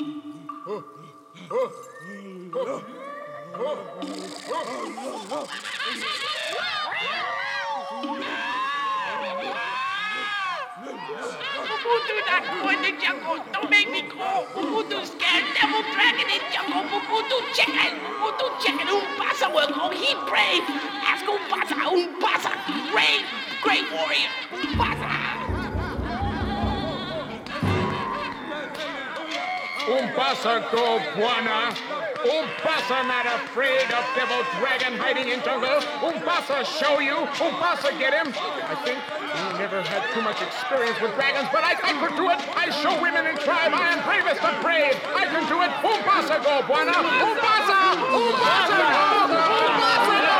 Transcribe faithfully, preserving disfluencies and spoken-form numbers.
Ubuntu not go in the jungle. Don't make me crawl. Ubuntu scared devil dragon in jungle. Ubuntu chicken. Ubuntu chicken. Umbasa will go. He brave. Ask Umbasa. Umbasa. Brave. Great warrior. Umbasa. Umbasa go, Buana. Umbasa not afraid of devil dragon hiding in jungle. Umbasa show you. Umbasa get him. I think he never had too much experience with dragons, but I, I could do it. I show women in tribe I am bravest of brave. I can do it. Umbasa go, Buana. Umbasa! Umbasa! Umbasa! Umbasa!